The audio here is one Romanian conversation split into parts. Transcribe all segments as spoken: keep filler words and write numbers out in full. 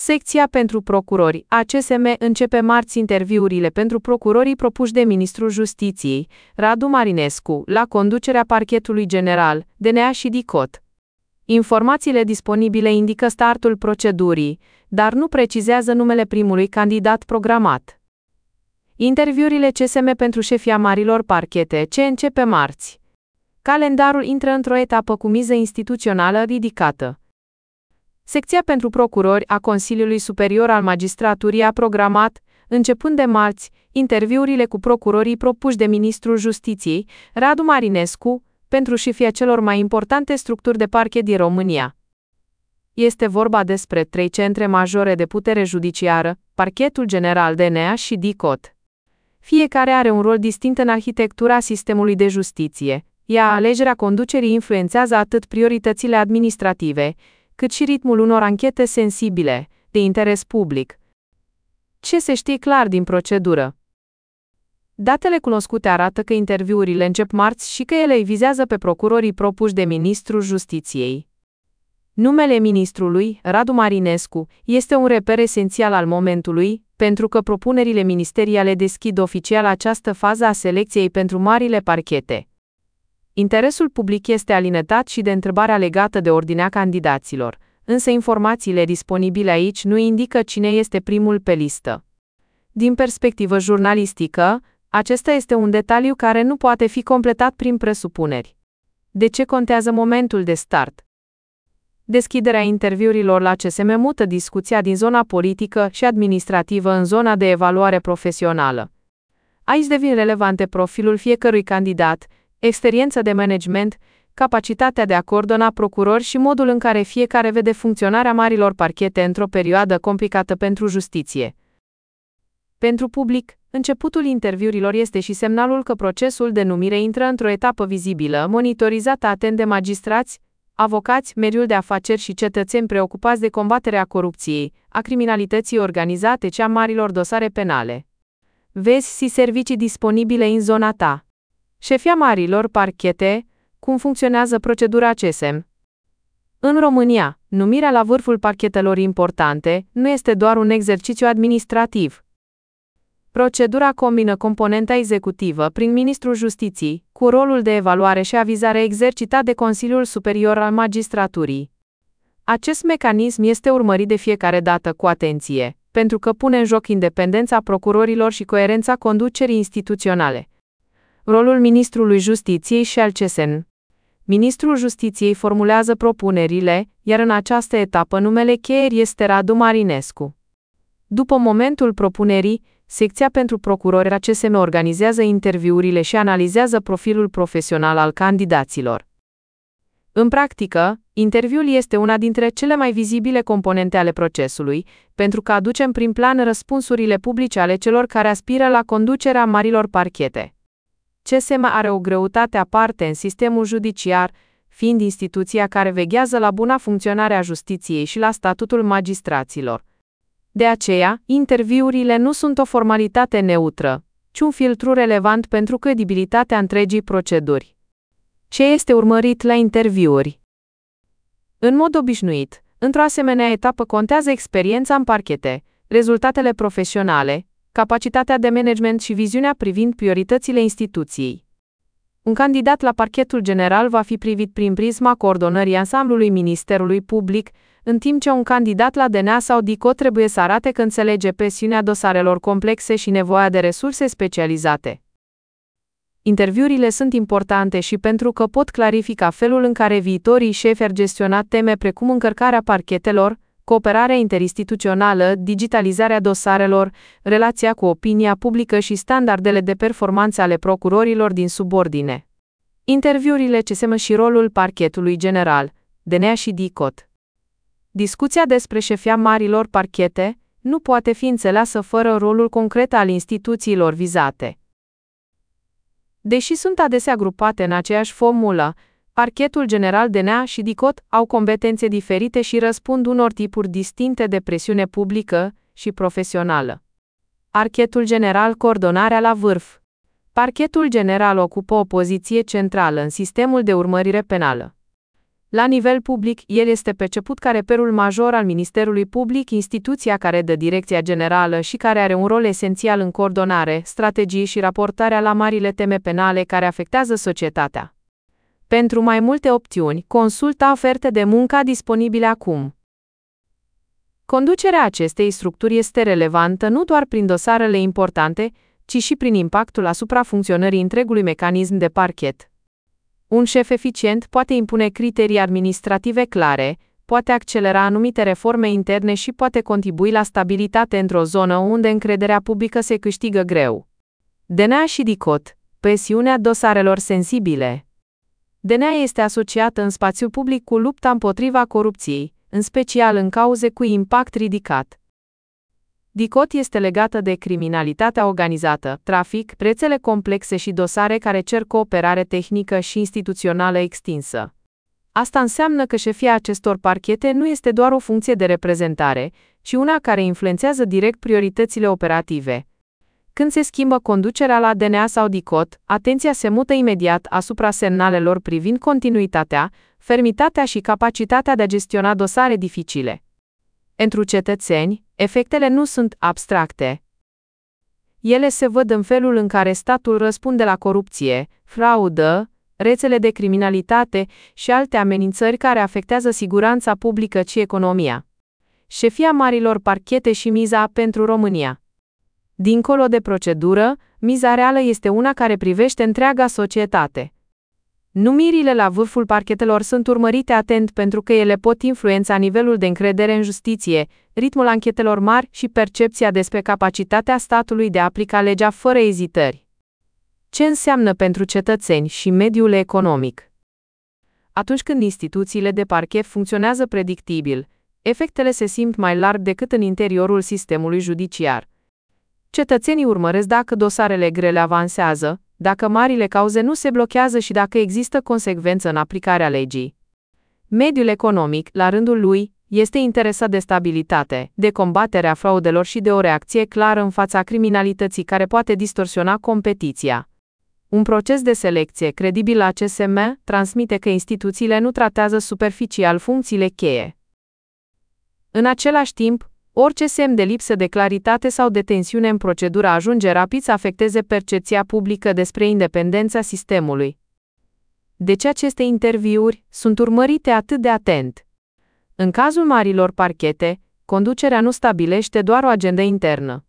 Secția pentru procurori, A C S M, începe marți interviurile pentru procurorii propuși de Ministrul Justiției, Radu Marinescu, la conducerea Parchetului General, D N A și DICOT. Informațiile disponibile indică startul procedurii, dar nu precizează numele primului candidat programat. Interviurile C S M pentru șefia marilor parchete, ce începe marți. Calendarul intră într-o etapă cu miză instituțională ridicată. Secția pentru procurori a Consiliului Superior al Magistraturii a programat, începând de marți, interviurile cu procurorii propuși de Ministrul Justiției, Radu Marinescu, pentru șefia celor mai importante structuri de parchet din România. Este vorba despre trei centre majore de putere judiciară, Parchetul General, D N A și DICOT. Fiecare are un rol distinct în arhitectura sistemului de justiție, iar alegerea conducerii influențează atât prioritățile administrative, cât și ritmul unor anchete sensibile, de interes public. Ce se știe clar din procedură? Datele cunoscute arată că interviurile încep marți și că ele îi vizează pe procurorii propuși de Ministrul Justiției. Numele ministrului, Radu Marinescu, este un reper esențial al momentului, pentru că propunerile ministeriale deschid oficial această fază a selecției pentru marile parchete. Interesul public este alinetat și de întrebarea legată de ordinea candidaților, însă informațiile disponibile aici nu indică cine este primul pe listă. Din perspectivă jurnalistică, acesta este un detaliu care nu poate fi completat prin presupuneri. De ce contează momentul de start? Deschiderea interviurilor la C S M mută discuția din zona politică și administrativă în zona de evaluare profesională. Aici devin relevante profilul fiecărui candidat, experiența de management, capacitatea de a coordona procurori și modul în care fiecare vede funcționarea marilor parchete într-o perioadă complicată pentru justiție. Pentru public, începutul interviurilor este și semnalul că procesul de numire intră într-o etapă vizibilă, monitorizată atent de magistrați, avocați, mediul de afaceri și cetățeni preocupați de combaterea corupției, a criminalității organizate și a marilor dosare penale. Vezi și servicii disponibile în zona ta. Șefia marilor parchete, cum funcționează procedura C S M? În România, numirea la vârful parchetelor importante nu este doar un exercițiu administrativ. Procedura combină componenta executivă prin Ministrul Justiției, cu rolul de evaluare și avizare exercitat de Consiliul Superior al Magistraturii. Acest mecanism este urmărit de fiecare dată cu atenție, pentru că pune în joc independența procurorilor și coerența conducerii instituționale. Rolul Ministrului Justiției și al C S M. Ministrul Justiției formulează propunerile, iar în această etapă numele cheie este Radu Marinescu. După momentul propunerii, secția pentru procurori a C S M organizează interviurile și analizează profilul profesional al candidaților. În practică, interviul este una dintre cele mai vizibile componente ale procesului, pentru că aduce în prim plan răspunsurile publice ale celor care aspiră la conducerea marilor parchete. C S M are o greutate aparte în sistemul judiciar, fiind instituția care veghează la buna funcționare a justiției și la statutul magistraților. De aceea, interviurile nu sunt o formalitate neutră, ci un filtru relevant pentru credibilitatea întregii proceduri. Ce este urmărit la interviuri? În mod obișnuit, într-o asemenea etapă contează experiența în parchete, rezultatele profesionale, capacitatea de management și viziunea privind prioritățile instituției. Un candidat la Parchetul General va fi privit prin prisma coordonării ansamblului Ministerului Public, în timp ce un candidat la D N A sau DICOT trebuie să arate că înțelege presiunea dosarelor complexe și nevoia de resurse specializate. Interviurile sunt importante și pentru că pot clarifica felul în care viitorii șefi ar gestiona teme precum încărcarea parchetelor, cooperarea interinstituțională, digitalizarea dosarelor, relația cu opinia publică și standardele de performanță ale procurorilor din subordine. Interviurile C S M și rolul Parchetului General, D N A și DICOT. Discuția despre șefia marilor parchete nu poate fi înțeleasă fără rolul concret al instituțiilor vizate. Deși sunt adesea grupate în aceeași formulă, Parchetul General, D N A și DICOT au competențe diferite și răspund unor tipuri distincte de presiune publică și profesională. Parchetul General, coordonarea la vârf. Parchetul General ocupă o poziție centrală în sistemul de urmărire penală. La nivel public, el este perceput ca reperul major al Ministerului Public, instituția care dă direcția generală și care are un rol esențial în coordonare, strategii și raportarea la marile teme penale care afectează societatea. Pentru mai multe opțiuni, consulta oferte de muncă disponibile acum. Conducerea acestei structuri este relevantă nu doar prin dosarele importante, ci și prin impactul asupra funcționării întregului mecanism de parchet. Un șef eficient poate impune criterii administrative clare, poate accelera anumite reforme interne și poate contribui la stabilitate într-o zonă unde încrederea publică se câștigă greu. D N A și DICOT, presiunea dosarelor sensibile. D N A este asociată în spațiul public cu lupta împotriva corupției, în special în cauze cu impact ridicat. DICOT este legată de criminalitatea organizată, trafic, rețele complexe și dosare care cer cooperare tehnică și instituțională extinsă. Asta înseamnă că șefia acestor parchete nu este doar o funcție de reprezentare, ci una care influențează direct prioritățile operative. Când se schimbă conducerea la D N A sau DICOT, atenția se mută imediat asupra semnalelor privind continuitatea, fermitatea și capacitatea de a gestiona dosare dificile. Pentru cetățeni, efectele nu sunt abstracte. Ele se văd în felul în care statul răspunde la corupție, fraudă, rețele de criminalitate și alte amenințări care afectează siguranța publică și economia. Șefia marilor parchete și miza pentru România. Dincolo de procedură, miza reală este una care privește întreaga societate. Numirile la vârful parchetelor sunt urmărite atent pentru că ele pot influența nivelul de încredere în justiție, ritmul anchetelor mari și percepția despre capacitatea statului de a aplica legea fără ezitări. Ce înseamnă pentru cetățeni și mediul economic? Atunci când instituțiile de parchet funcționează predictibil, efectele se simt mai larg decât în interiorul sistemului judiciar. Cetățenii urmăresc dacă dosarele grele avansează, dacă marile cauze nu se blochează și dacă există consecvență în aplicarea legii. Mediul economic, la rândul lui, este interesat de stabilitate, de combaterea fraudelor și de o reacție clară în fața criminalității care poate distorsiona competiția. Un proces de selecție credibil la C S M transmite că instituțiile nu tratează superficial funcțiile cheie. În același timp, orice semn de lipsă de claritate sau de tensiune în procedură ajunge rapid să afecteze percepția publică despre independența sistemului. De ce aceste interviuri sunt urmărite atât de atent? În cazul marilor parchete, conducerea nu stabilește doar o agendă internă.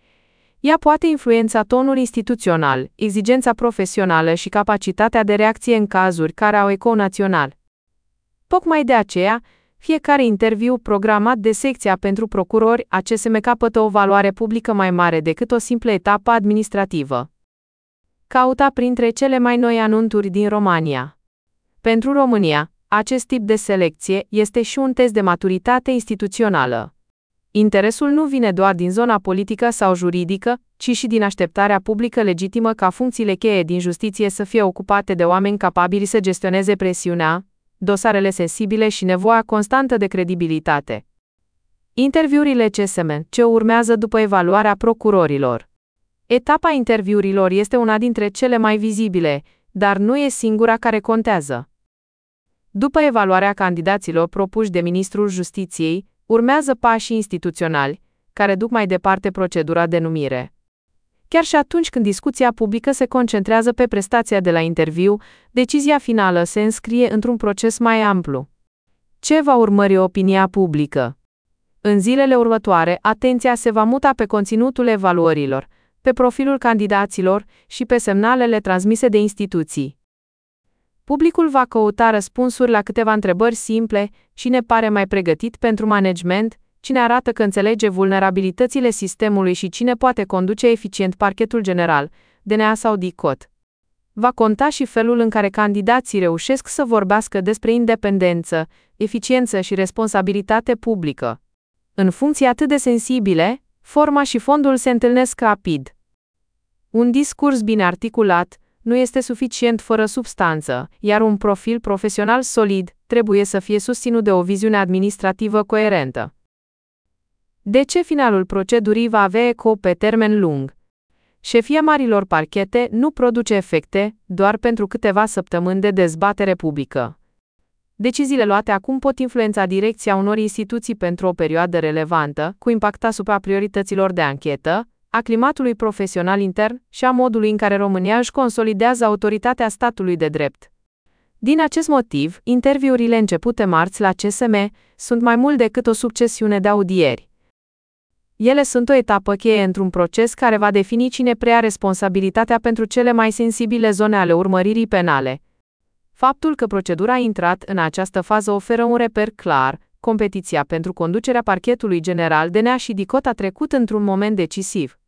Ea poate influența tonul instituțional, exigența profesională și capacitatea de reacție în cazuri care au ecou național. Tocmai de aceea, fiecare interviu programat de secția pentru procurori A C S M capătă o valoare publică mai mare decât o simplă etapă administrativă. Cauta printre cele mai noi anunțuri din România. Pentru România, acest tip de selecție este și un test de maturitate instituțională. Interesul nu vine doar din zona politică sau juridică, ci și din așteptarea publică legitimă ca funcțiile cheie din justiție să fie ocupate de oameni capabili să gestioneze presiunea, dosarele sensibile și nevoia constantă de credibilitate. Interviurile C S M, ce urmează după evaluarea procurorilor. Etapa interviurilor este una dintre cele mai vizibile, dar nu e singura care contează. După evaluarea candidaților propuși de Ministrul Justiției, urmează pașii instituționali, care duc mai departe procedura de numire. Chiar și atunci când discuția publică se concentrează pe prestația de la interviu, decizia finală se înscrie într-un proces mai amplu. Ce va urmări opinia publică? În zilele următoare, atenția se va muta pe conținutul evaluărilor, pe profilul candidaților și pe semnalele transmise de instituții. Publicul va căuta răspunsuri la câteva întrebări simple: cine pare mai pregătit pentru management, cine arată că înțelege vulnerabilitățile sistemului și cine poate conduce eficient parchetul general, D N A sau DICOT. Va conta și felul în care candidații reușesc să vorbească despre independență, eficiență și responsabilitate publică. În funcții atât de sensibile, forma și fondul se întâlnesc rapid. Un discurs bine articulat nu este suficient fără substanță, iar un profil profesional solid trebuie să fie susținut de o viziune administrativă coerentă. De ce finalul procedurii va avea eco pe termen lung? Șefia marilor parchete nu produce efecte doar pentru câteva săptămâni de dezbatere publică. Deciziile luate acum pot influența direcția unor instituții pentru o perioadă relevantă, cu impact asupra priorităților de anchetă, a climatului profesional intern și a modului în care România își consolidează autoritatea statului de drept. Din acest motiv, interviurile începute marți la C S M sunt mai mult decât o succesiune de audieri. Ele sunt o etapă cheie într-un proces care va defini cine preia responsabilitatea pentru cele mai sensibile zone ale urmăririi penale. Faptul că procedura a intrat în această fază oferă un reper clar: competiția pentru conducerea parchetului general D N A și DICOT a trecut într-un moment decisiv.